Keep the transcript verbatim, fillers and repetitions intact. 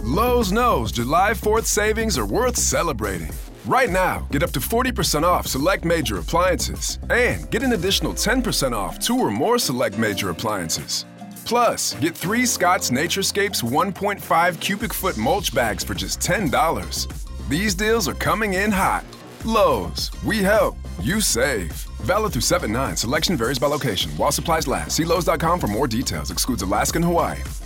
Lowe's knows July fourth savings are worth celebrating. Right now, get up to forty percent off select major appliances and get an additional ten percent off two or more select major appliances. Plus, get three Scott's Naturescapes one point five cubic foot mulch bags for just ten dollars. These deals are coming in hot. Lowe's, we help, you save. Valid through seven nine. Selection varies by location. While supplies last. See Lowe's dot com for more details. Excludes Alaska and Hawaii.